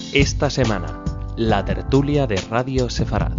Esta semana, la tertulia de Radio Sefarad.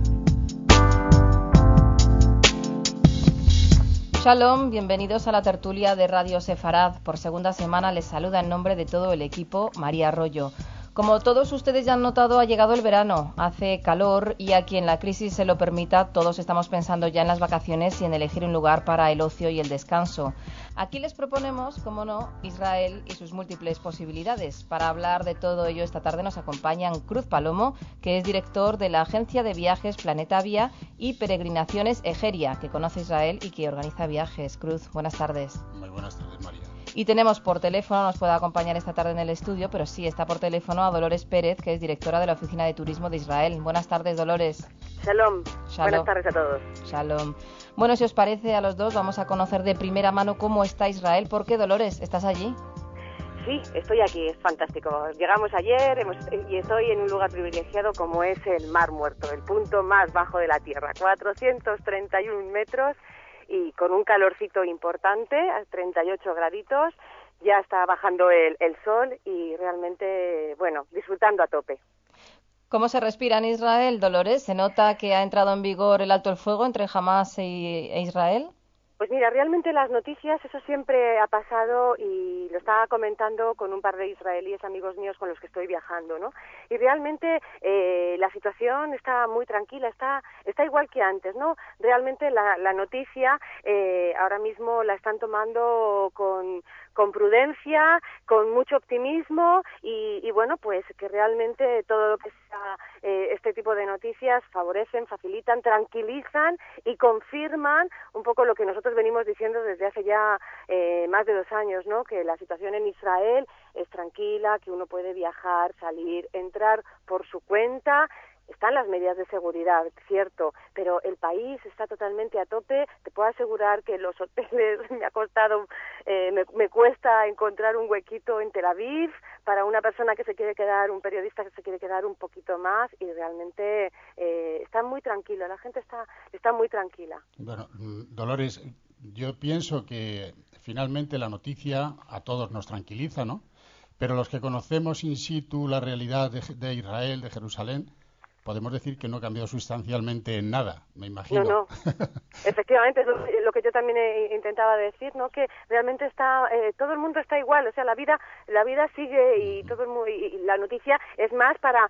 Shalom, bienvenidos a la tertulia de Radio Sefarad. Por segunda semana les saluda en nombre de todo el equipo María Arroyo. Como todos ustedes ya han notado, ha llegado el verano, hace calor y a quien la crisis se lo permita, todos estamos pensando ya en las vacaciones y en elegir un lugar para el ocio y el descanso. Aquí les proponemos, como no, Israel y sus múltiples posibilidades. Para hablar de todo ello esta tarde nos acompañan Cruz Palomo, que es director de la agencia de viajes Planeta Vía y Peregrinaciones Egeria, que conoce Israel y que organiza viajes. Cruz, buenas tardes. Muy buenas tardes, María. Y tenemos por teléfono, nos puede acompañar esta tarde en el estudio, pero sí está por teléfono a Dolores Pérez, que es directora de la Oficina de Turismo de Israel. Buenas tardes, Dolores. Shalom. Buenas tardes a todos. Shalom. Bueno, si os parece a los dos, vamos a conocer de primera mano cómo está Israel. ¿Por qué, Dolores? ¿Estás allí? Sí, estoy aquí, es fantástico. Llegamos ayer y estoy en un lugar privilegiado como es el Mar Muerto, el punto más bajo de la Tierra, 431 metros. Y con un calorcito importante, a 38 graditos, ya está bajando el sol y realmente, bueno, disfrutando a tope. ¿Cómo se respira en Israel, Dolores? ¿Se nota que ha entrado en vigor el alto el fuego entre Hamás e Israel? Pues mira, realmente las noticias, eso siempre ha pasado y lo estaba comentando con un par de israelíes amigos míos con los que estoy viajando, ¿no? Y realmente la situación está muy tranquila, está igual que antes, ¿no? Realmente la noticia ahora mismo la están tomando con prudencia, con mucho optimismo y bueno, pues que realmente todo lo que sea este tipo de noticias favorecen, facilitan, tranquilizan y confirman un poco lo que nosotros venimos diciendo desde hace ya más de 2 años, ¿no? Que la situación en Israel es tranquila, que uno puede viajar, salir, entrar por su cuenta. Están las medidas de seguridad, cierto, pero el país está totalmente a tope. Te puedo asegurar que los hoteles me ha costado, me cuesta encontrar un huequito en Tel Aviv para una persona que se quiere quedar, un periodista que se quiere quedar un poquito más y realmente está muy tranquila, la gente está muy tranquila. Bueno, Dolores, yo pienso que finalmente la noticia a todos nos tranquiliza, ¿no? Pero los que conocemos in situ la realidad de Israel, de Jerusalén, podemos decir que no ha cambiado sustancialmente en nada, me imagino. No. Efectivamente, es lo que yo también intentaba decir, ¿no? Que realmente está, todo el mundo está igual, o sea, la vida sigue y todo el mundo, y la noticia es más para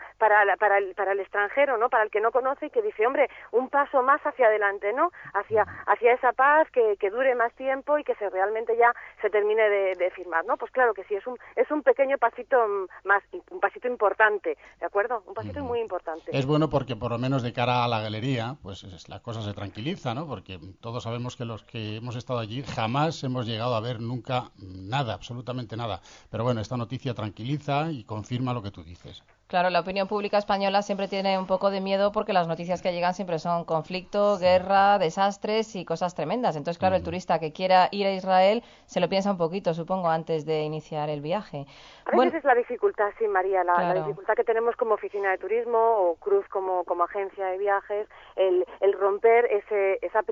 el extranjero, ¿no? Para el que no conoce y que dice, hombre, un paso más hacia adelante, ¿no? Hacia esa paz que dure más tiempo y que realmente ya se termine de firmar, ¿no? Pues claro que sí, es un pequeño pasito más, un pasito importante, ¿de acuerdo? Un pasito muy importante. Es bueno porque por lo menos de cara a la galería, pues la cosa se tranquiliza, ¿no? Porque todos sabemos que los que hemos estado allí jamás hemos llegado a ver nunca nada, absolutamente nada. Pero bueno, esta noticia tranquiliza y confirma lo que tú dices. Claro, la opinión pública española siempre tiene un poco de miedo porque las noticias que llegan siempre son conflicto, guerra, desastres y cosas tremendas. Entonces, claro, el turista que quiera ir a Israel se lo piensa un poquito, supongo, antes de iniciar el viaje. A veces es la dificultad, sí, María, la Claro. dificultad que tenemos como oficina de turismo o Cruz como agencia de viajes, el romper ese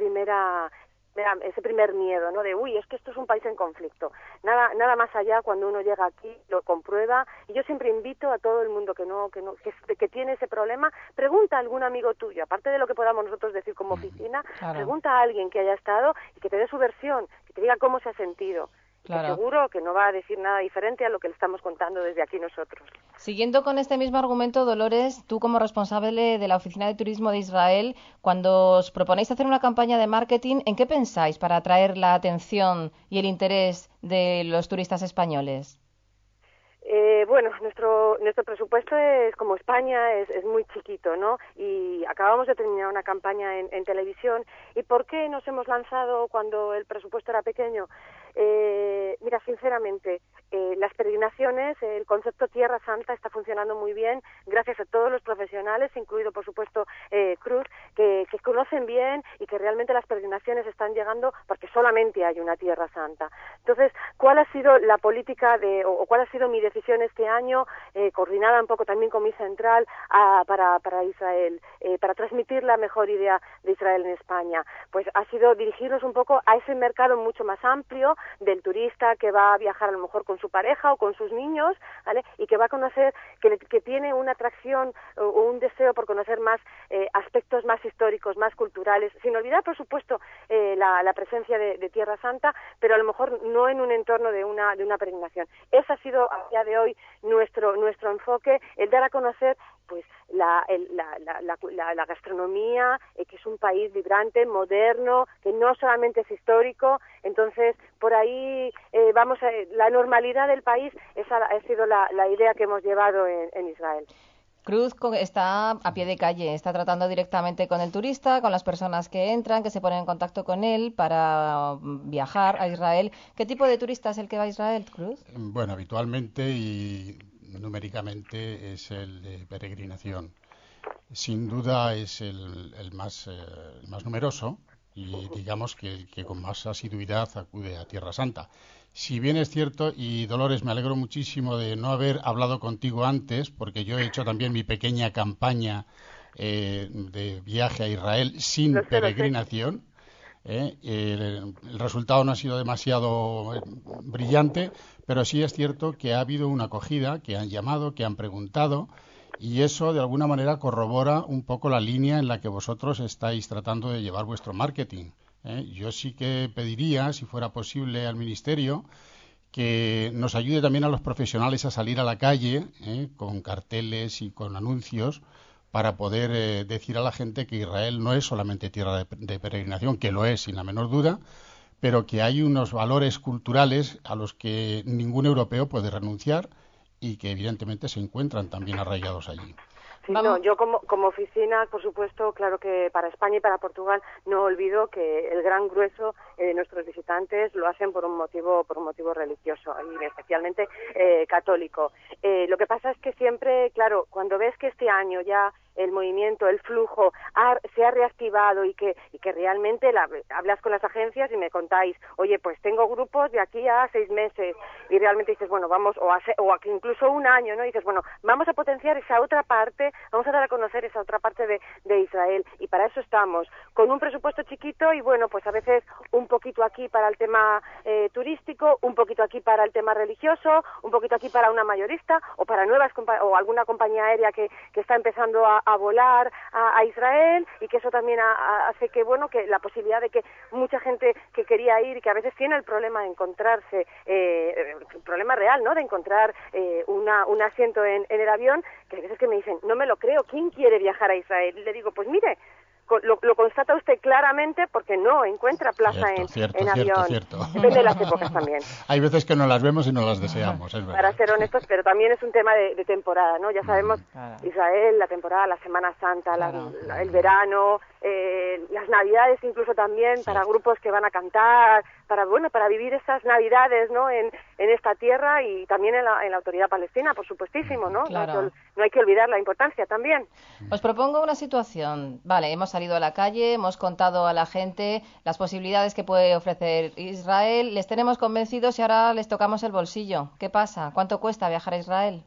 primer miedo, ¿no? De, es que esto es un país en conflicto. Nada más allá cuando uno llega aquí, lo comprueba. Y yo siempre invito a todo el mundo que tiene ese problema, pregunta a algún amigo tuyo, aparte de lo que podamos nosotros decir como oficina, Claro. pregunta a alguien que haya estado y que te dé su versión, que te diga cómo se ha sentido. Claro. Que seguro que no va a decir nada diferente a lo que le estamos contando desde aquí nosotros. Siguiendo con este mismo argumento, Dolores, tú como responsable de la Oficina de Turismo de Israel, cuando os proponéis hacer una campaña de marketing, ¿en qué pensáis para atraer la atención y el interés de los turistas españoles? Bueno, nuestro presupuesto es, como España, es muy chiquito, ¿no? Y acabamos de terminar una campaña en televisión. ¿Y por qué nos hemos lanzado cuando el presupuesto era pequeño? Mira, sinceramente, las peregrinaciones, el concepto Tierra Santa está funcionando muy bien gracias a todos los profesionales, incluido, por supuesto, Cruz, que conocen bien y que realmente las peregrinaciones están llegando porque solamente hay una Tierra Santa. Entonces, ¿cuál ha sido la política o cuál ha sido mi decisión este año, coordinada un poco también con mi central para Israel, para transmitir la mejor idea de Israel en España? Pues ha sido dirigirnos un poco a ese mercado mucho más amplio, del turista que va a viajar a lo mejor con su pareja o con sus niños, ¿vale? Y que va a conocer, que tiene una atracción o un deseo por conocer más aspectos más históricos, más culturales, sin olvidar, por supuesto, la presencia de Tierra Santa, pero a lo mejor no en un entorno de una peregrinación. Ese ha sido a día de hoy nuestro enfoque, el dar a conocer pues la gastronomía, que es un país vibrante, moderno, que no solamente es histórico. Entonces por ahí la normalidad del país, esa ha sido la idea que hemos llevado en Israel. Cruz está a pie de calle, está tratando directamente con el turista, con las personas que entran, que se ponen en contacto con él para viajar a Israel. ¿Qué tipo de turista es el que va a Israel, Cruz? Bueno, habitualmente y numéricamente es el de peregrinación. Sin duda es el más numeroso y digamos que el que con más asiduidad acude a Tierra Santa. Si bien es cierto, y Dolores, me alegro muchísimo de no haber hablado contigo antes, porque yo he hecho también mi pequeña campaña de viaje a Israel sin peregrinación. El resultado no ha sido demasiado brillante, pero sí es cierto que ha habido una acogida, que han llamado, que han preguntado, y eso de alguna manera corrobora un poco la línea en la que vosotros estáis tratando de llevar vuestro marketing. Yo sí que pediría, si fuera posible, al Ministerio que nos ayude también a los profesionales a salir a la calle con carteles y con anuncios para poder decir a la gente que Israel no es solamente tierra de peregrinación, que lo es sin la menor duda, pero que hay unos valores culturales a los que ningún europeo puede renunciar y que evidentemente se encuentran también arraigados allí. Sí, no, yo como oficina, por supuesto, claro que para España y para Portugal no olvido que el gran grueso de nuestros visitantes lo hacen por un motivo religioso y especialmente católico. Lo que pasa es que siempre, claro, cuando ves que este año ya el movimiento, el flujo se ha reactivado y que realmente hablas con las agencias y me contáis, oye, pues tengo grupos de aquí a 6 meses y realmente dices, bueno, vamos, o incluso un año, ¿no? Y dices, bueno, vamos a potenciar esa otra parte, vamos a dar a conocer esa otra parte de Israel y para eso estamos, con un presupuesto chiquito y bueno, pues a veces un poquito aquí para el tema turístico, un poquito aquí para el tema religioso, un poquito aquí para una mayorista o para o alguna compañía aérea que está empezando a volar a Israel y que eso también hace que, bueno, que la posibilidad de que mucha gente que quería ir y que a veces tiene el problema de encontrarse, el problema real, ¿no?, de encontrar un asiento en el avión, que hay veces que me dicen, no me lo creo, ¿quién quiere viajar a Israel? Y le digo, pues mire, lo constata usted claramente porque no encuentra plaza en avión. Cierto. Depende de las épocas también. Hay veces que no las vemos y no las deseamos, es verdad. Para ser honestos, pero también es un tema de temporada, ¿no? Ya sabemos, Israel, la temporada, la Semana Santa, el verano, las Navidades incluso también, para grupos que van a cantar, para vivir esas Navidades, ¿no?, en esta tierra y también en la Autoridad Palestina, por supuestísimo, ¿no? Claro. No hay que olvidar la importancia también. Os propongo una situación. Vale, hemos salido a la calle, hemos contado a la gente las posibilidades que puede ofrecer Israel, les tenemos convencidos y ahora les tocamos el bolsillo. ¿Qué pasa? ¿Cuánto cuesta viajar a Israel?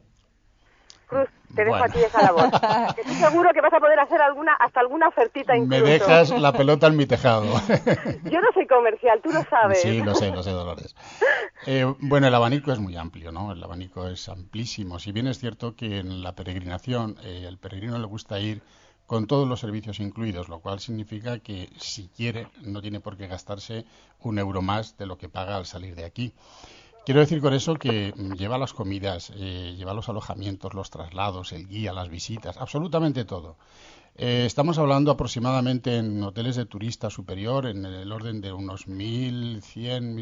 Cruz, te dejo a ti esa labor. Estoy seguro que vas a poder hacer hasta alguna ofertita incluso. Me dejas la pelota en mi tejado. Yo no soy comercial, tú lo sabes. Sí, lo sé, Dolores. Bueno, el abanico es muy amplio, ¿no? El abanico es amplísimo. Si bien es cierto que en la peregrinación al peregrino le gusta ir con todos los servicios incluidos, lo cual significa que si quiere no tiene por qué gastarse un euro más de lo que paga al salir de aquí. Quiero decir con eso que lleva las comidas, lleva los alojamientos, los traslados, el guía, las visitas, absolutamente todo. Estamos hablando aproximadamente en hoteles de turista superior en el orden de unos 1.100,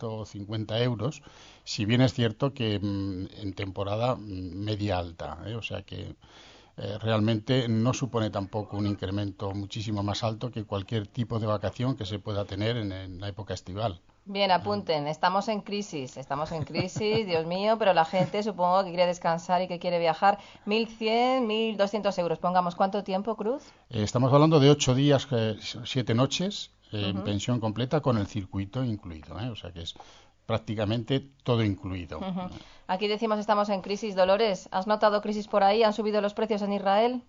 1.150 euros, si bien es cierto que en temporada media alta, o sea que realmente no supone tampoco un incremento muchísimo más alto que cualquier tipo de vacación que se pueda tener en la época estival. Bien, apunten, estamos en crisis, Dios mío, pero la gente supongo que quiere descansar y que quiere viajar. 1.100, 1.200 euros, pongamos, ¿cuánto tiempo, Cruz? Estamos hablando de 8 días, 7 noches, en pensión completa con el circuito incluido, o sea que es prácticamente todo incluido. Aquí decimos estamos en crisis. Dolores, ¿has notado crisis por ahí? ¿Han subido los precios en Israel?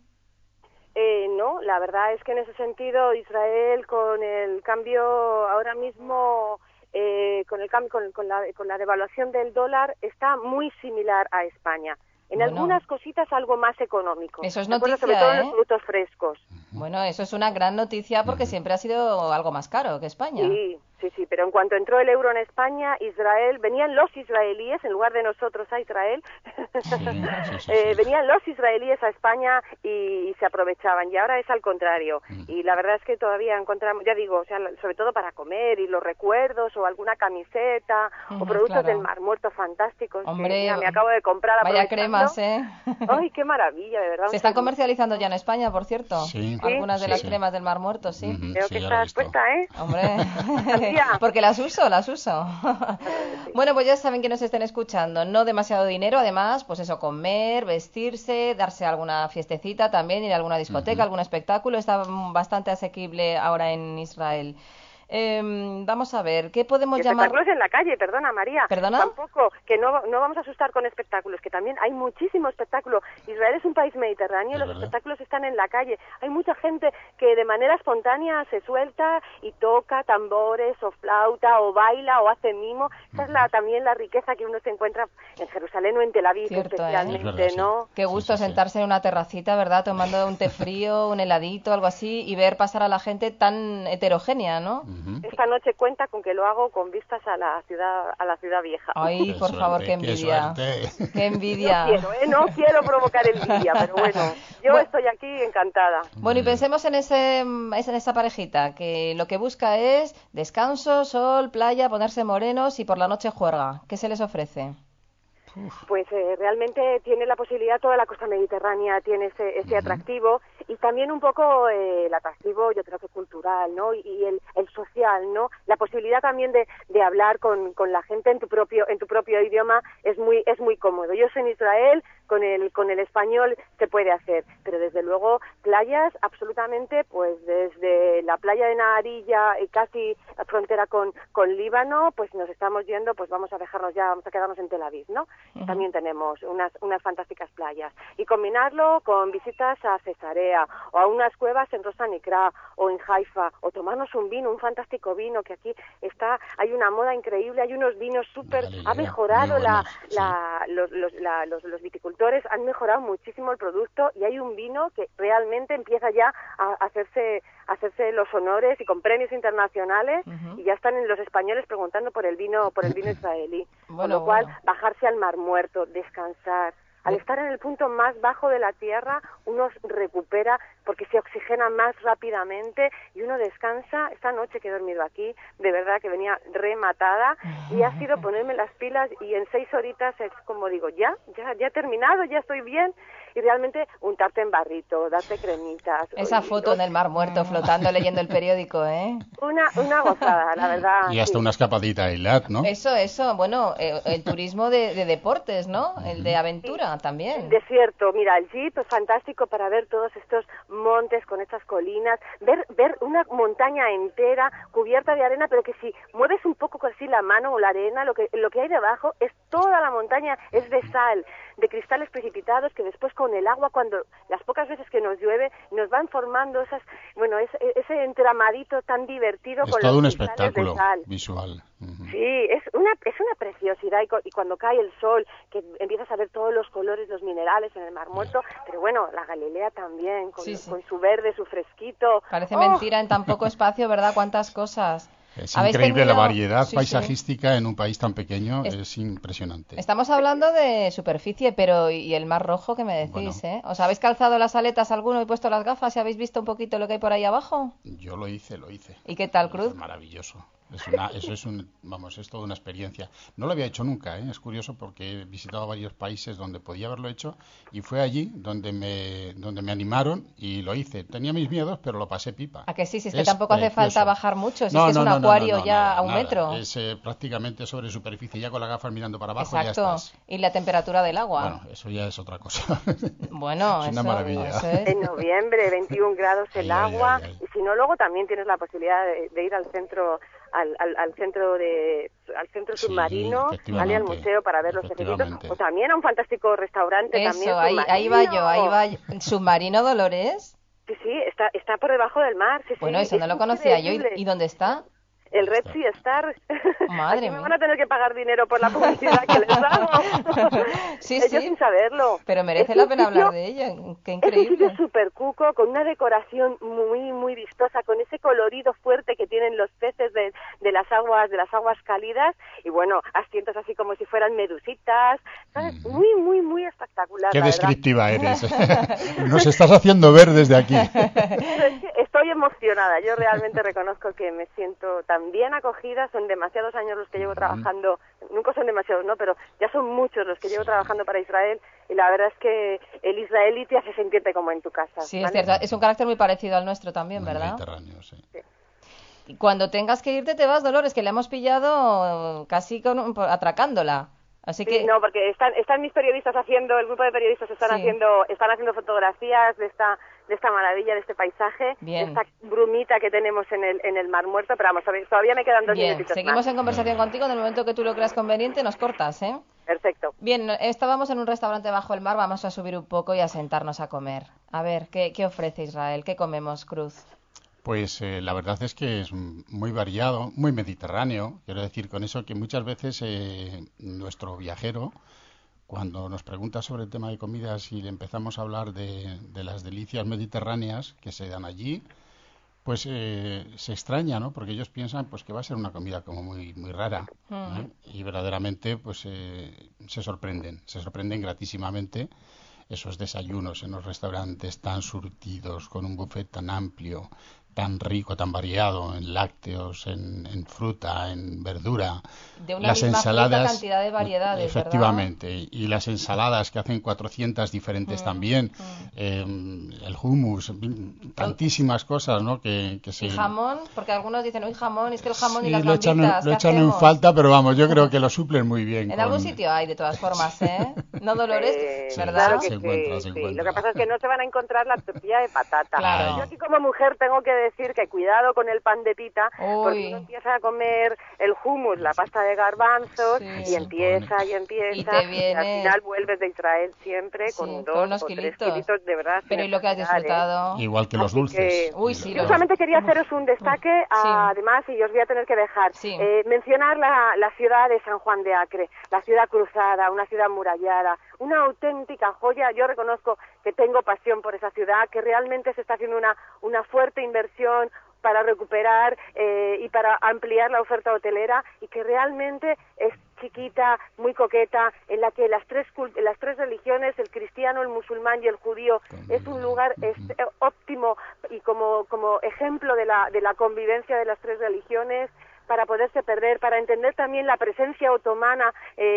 No, la verdad es que en ese sentido Israel con el cambio ahora mismo con la devaluación del dólar está muy similar a España. En Bueno, algunas cositas algo más económico. eso es ¿De acuerdo? noticia, Sobre todo en ¿eh? los productos frescos. Bueno, eso es una gran noticia porque siempre ha sido algo más caro que España. Sí, pero en cuanto entró el euro en España, venían los israelíes, en lugar de nosotros a Israel, venían los israelíes a España y se aprovechaban, y ahora es al contrario. Y la verdad es que todavía encontramos, ya digo, o sea, sobre todo para comer y los recuerdos, o alguna camiseta, o productos del Mar Muerto fantásticos. Hombre, que, mira, me acabo de comprar vaya aprovechando. cremas, ¿eh? ¡Ay, qué maravilla, de verdad! Se están comercializando ya en España, por cierto. Sí. Algunas de las cremas del Mar Muerto, sí. Creo que estás puesta, ¿eh? Hombre, porque las uso. Bueno, pues ya saben que nos estén escuchando. No demasiado dinero, además, pues eso, comer, vestirse, darse alguna fiestecita también, ir a alguna discoteca, algún espectáculo. Está bastante asequible ahora en Israel. Vamos a ver, ¿qué podemos llamar? Espectáculos en la calle, perdona María. ¿Perdona? Tampoco, que no vamos a asustar con espectáculos, que también hay muchísimo espectáculo. Israel es un país mediterráneo y los espectáculos están en la calle. Hay mucha gente que de manera espontánea se suelta y toca tambores o flauta o baila o hace mimo. Esa es también la riqueza que uno se encuentra en Jerusalén o en Tel Aviv, especialmente, ¿no? Qué gusto sentarse en una terracita, ¿verdad? Tomando un té frío, un heladito, algo así, y ver pasar a la gente tan heterogénea, ¿no? Esta noche cuenta con que lo hago con vistas a la ciudad vieja. Ay, por favor, qué envidia. Qué envidia. No quiero provocar envidia, pero bueno, yo estoy aquí encantada. Bueno, y pensemos en esa parejita, que lo que busca es descanso, sol, playa, ponerse morenos y por la noche juerga. ¿Qué se les ofrece? Pues realmente tiene la posibilidad, toda la costa mediterránea tiene ese atractivo, y también un poco el atractivo, yo creo que cultural, ¿no? Y el social, ¿no? La posibilidad también de hablar con la gente en tu propio idioma es muy cómodo. Yo soy en Israel, con el español se puede hacer, pero desde luego playas absolutamente, pues desde la playa de Naharilla, casi la frontera con Líbano, pues nos estamos yendo, pues vamos a quedarnos en Tel Aviv, ¿no? También tenemos unas fantásticas playas, y combinarlo con visitas a Cesarea o a unas cuevas en Rosh Hanikra o en Haifa, o tomarnos un fantástico vino, que aquí hay una moda increíble, hay unos vinos ha mejorado los viticultores han mejorado muchísimo el producto, y hay un vino que realmente empieza ya a hacerse los honores y con premios internacionales, y ya están los españoles preguntando por el vino israelí. Con lo cual, bajarse al Mar Muerto, descansar. Al estar en el punto más bajo de la tierra, uno recupera porque se oxigena más rápidamente y uno descansa. Esta noche que he dormido aquí, de verdad que venía rematada, y ha sido ponerme las pilas, y en 6 horitas es como digo, ya he terminado, ya estoy bien. Y realmente untarte en barrito, darte cremitas. Esa foto en el Mar Muerto flotando leyendo el periódico, ¿eh? Una gozada, la verdad. Y hasta una escapadita a Eilat, ¿no? Eso. Bueno, el turismo de deportes, ¿no? El de aventura también. El desierto, mira, el jeep es fantástico para ver todos estos montes con estas colinas, ver una montaña entera cubierta de arena, pero que si mueves un poco así la mano o la arena, lo que hay debajo es toda la montaña, es de sal, de cristales precipitados, que después con el agua, cuando las pocas veces que nos llueve, nos van formando ese entramadito tan divertido. Es con todo los un cristales espectáculo de sal. visual. Sí, es una preciosidad, y cuando cae el sol, que empiezas a ver todos los colores, los minerales en el Mar Muerto, pero bueno, la Galilea también, con su verde, su fresquito. Parece mentira en tan poco espacio, ¿verdad? Cuántas cosas. Es increíble la variedad paisajística en un país tan pequeño, es impresionante. Estamos hablando de superficie, pero ¿y el Mar Rojo qué me decís? ¿Os habéis calzado las aletas alguno y puesto las gafas y habéis visto un poquito lo que hay por ahí abajo? Yo lo hice. ¿Y qué tal, Cruz? Es maravilloso. Es toda una experiencia. No lo había hecho nunca, Es curioso porque he visitado varios países donde podía haberlo hecho, y fue allí donde me animaron y lo hice. Tenía mis miedos, pero lo pasé pipa. ¿A que sí? Si es que tampoco hace falta bajar mucho, si es que es un acuario a un metro. Es prácticamente sobre superficie, ya con las gafas mirando para abajo. Exacto. Ya estás. Y la temperatura del agua. Bueno, eso ya es otra cosa. Bueno, es una maravilla. En noviembre, 21 grados el agua, y si no, luego también tienes la posibilidad de ir al centro submarino, ¿vale? Al museo para ver los pececitos, o también a un fantástico restaurante. Eso, también ahí va yo. ¿Submarino Dolores? Sí, está por debajo del mar. Sí, bueno, eso no lo conocía yo. ¿Y dónde está? el Red Sea Star. Madre Aquí me mía. van a tener que pagar dinero por la publicidad que les hago. Sí, Ellos sí. sin saberlo. Pero merece Es la un pena sitio- hablar de ella. Qué Es un sitio increíble. súper cuco, con una decoración muy, muy vistosa, con ese colorido fuerte que tienen los peces de las aguas cálidas, y bueno, asientos así como si fueran medusitas, ¿sabes? Muy, muy, muy espectacular, Qué la verdad. descriptiva eres. Nos estás haciendo ver desde aquí. Pero es que estoy emocionada. Yo realmente reconozco que me siento tan bien acogida. Son demasiados años los que llevo trabajando. Nunca son demasiados, ¿no? Pero ya son muchos los que llevo trabajando para Israel. Y la verdad es que el israelí te hace sentirte como en tu casa. Sí, es ¿vale? cierto. Es un carácter muy parecido al nuestro también, Muy ¿verdad? mediterráneo, sí. Y cuando tengas que irte, te vas, Dolores, que le hemos pillado casi atracándola. Así Sí, que... no, porque están mis periodistas haciendo, el grupo de periodistas están Sí. haciendo fotografías de esta maravilla, de este paisaje, Bien. de esta brumita que tenemos en el Mar Muerto, pero vamos, todavía me quedan 2 Bien, minutitos seguimos más. en conversación contigo. En el momento que tú lo creas conveniente, nos cortas, ¿eh? Perfecto. Bien, estábamos en un restaurante bajo el mar. Vamos a subir un poco y a sentarnos a comer. A ver, ¿qué ofrece Israel? ¿Qué comemos, Cruz? Pues la verdad es que es muy variado, muy mediterráneo. Quiero decir con eso que muchas veces nuestro viajero, cuando nos pregunta sobre el tema de comidas y le empezamos a hablar de las delicias mediterráneas que se dan allí, pues se extraña, ¿no? Porque ellos piensan pues que va a ser una comida como muy muy rara, ¿eh? Y verdaderamente pues se sorprenden gratísimamente esos desayunos en los restaurantes tan surtidos, con un buffet tan amplio, tan rico, tan variado en lácteos, en fruta, en verdura. De una Las misma ensaladas, fruta, cantidad de variedades, efectivamente, y las ensaladas que hacen 400 diferentes también, el hummus, en fin, tantísimas cosas, ¿no? Que se... ¿Y jamón? Porque algunos dicen, uy, jamón, es que el jamón y Sí, las lo echan, gambitas, lo ¿qué echan en hacemos? falta, pero vamos, yo creo que lo suplen muy bien. En algún sitio hay, de todas formas, ¿eh? No, Dolores, ¿verdad? Claro que Se encuentra, se sí. encuentra. Lo que pasa es que no se van a encontrar la tortilla de patata. Claro. Yo aquí como mujer tengo que decir que cuidado con el pan de pita, Uy. porque uno empieza a comer el hummus, la pasta de garbanzos, Sí. y empieza, Y y te viene- al final vuelves de Israel siempre Sí, con con 2 unos o 3 kilitos. kilitos de verdad. Pero ¿y lo que has disfrutado? Igual que los Así dulces. que- Uy, sí, Yo los- solamente quería haceros un destaque, Sí. además, y os voy a tener que dejar. Sí. Mencionar la ciudad de San Juan de Acre, la ciudad cruzada, una ciudad murallada, una auténtica joya. Yo reconozco que tengo pasión por esa ciudad, que realmente se está haciendo una fuerte inversión para recuperar y para ampliar la oferta hotelera, y que realmente es chiquita, muy coqueta, en la que las tres religiones, el cristiano, el musulmán y el judío, es un lugar óptimo y como ejemplo de la convivencia de las tres religiones, para poderse perder, para entender también la presencia otomana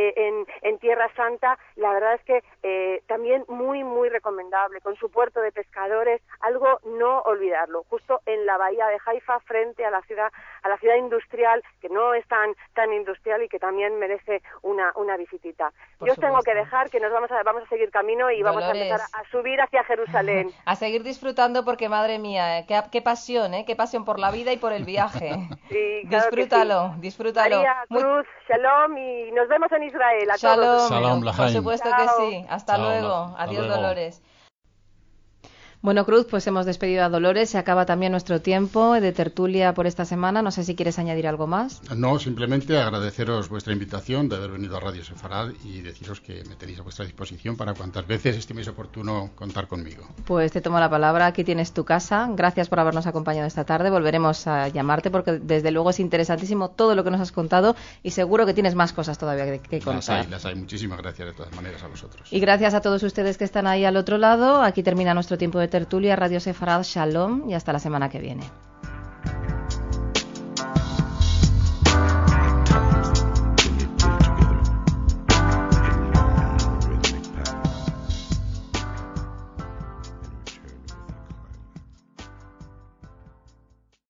en Tierra Santa. La verdad es que también muy, muy recomendable, con su puerto de pescadores, algo no olvidarlo, justo en la bahía de Haifa, frente a la ciudad industrial, que no es tan industrial y que también merece una visitita. Por Yo os tengo supuesto. que dejar, que nos vamos a seguir camino y vamos a Dolores. empezar a subir hacia Jerusalén. A seguir disfrutando porque, madre mía, qué pasión, ¿eh? Qué pasión por la vida y por el viaje. Sí, claro que Disfrútalo, sí. disfrútalo. María, Muy- Cruz, Shalom, y nos vemos en Israel. A Shalom, todos. Shalom, por Lahaim. supuesto Chao. que sí. Hasta Chao, luego. hasta Adiós, luego. Dolores. Bueno, Cruz, pues hemos despedido a Dolores. Se acaba también nuestro tiempo de tertulia por esta semana. No sé si quieres añadir algo más. No, simplemente agradeceros vuestra invitación de haber venido a Radio Sefarad y deciros que me tenéis a vuestra disposición para cuantas veces estiméis oportuno contar conmigo. Pues te tomo la palabra. Aquí tienes tu casa. Gracias por habernos acompañado esta tarde. Volveremos a llamarte porque desde luego es interesantísimo todo lo que nos has contado y seguro que tienes más cosas todavía que contar. Las hay. Muchísimas gracias de todas maneras a vosotros. Y gracias a todos ustedes que están ahí al otro lado. Aquí termina nuestro tiempo de tertulia. Radio Sefarad, Shalom y hasta la semana que viene.